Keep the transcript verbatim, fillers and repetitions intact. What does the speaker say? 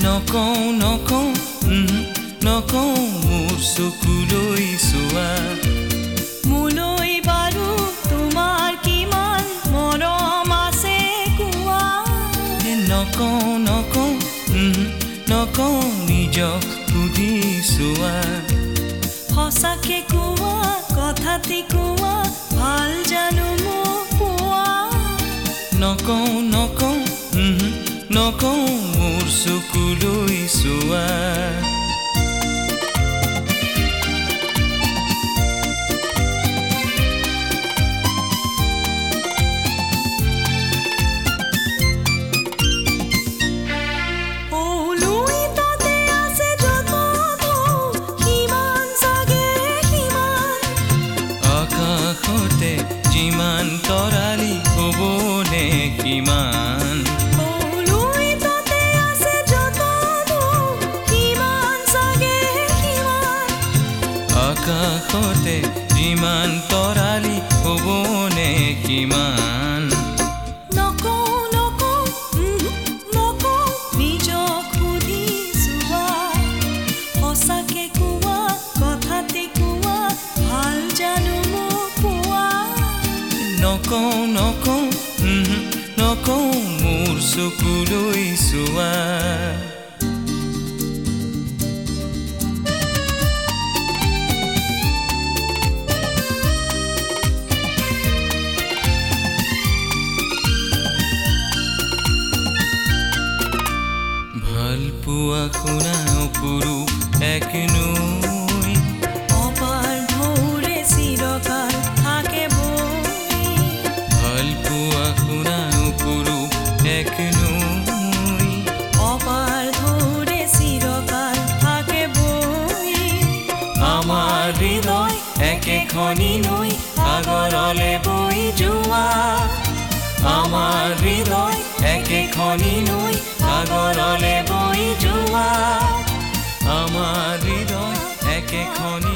নকওঁ নকওঁ নকওঁ মোৰ চকুলৈ চোৱা মোলৈ বাৰু তোমাৰ কিমান মৰম আছে কোৱা নকওঁ নকওঁ নকওঁ নিজক সুধি চোৱা সঁচাকে কোৱা কথাতে কোৱা ভাল জানো মোক পোৱা নকওঁ নকওঁ নকওঁ মোৰ চকুলৈ চোৱা যিমান তৰালি হ'বনে কিমান আকাশতে যিমান তৰালি হ'বনে কিমান নকওঁ নকওঁ নকওঁ নিজক সুধি চোৱা সঁচাকে কোৱা কথাতে কোৱা ভাল জানো মোক পোৱা নকওঁ নকওঁ নকওঁ মোৰ চকুলৈ চোৱা ভাল পোৱা শুনা অপৰূপ এক নৈ অপাৰ ঢৌৰে চিৰকাল থাকে বৈ ভাল পোৱা শুনা অপৰূপ এক নৈ অপাৰ ঢৌৰে চিৰকাল থাকে বৈ আমাৰ হৃদয় একেখনি নৈ সাগৰলে বৈ যোৱা আমাৰ হৃদয় একেখনি নৈ সাগৰলে বৈ যোৱা আমাৰ হৃদয় একেখনি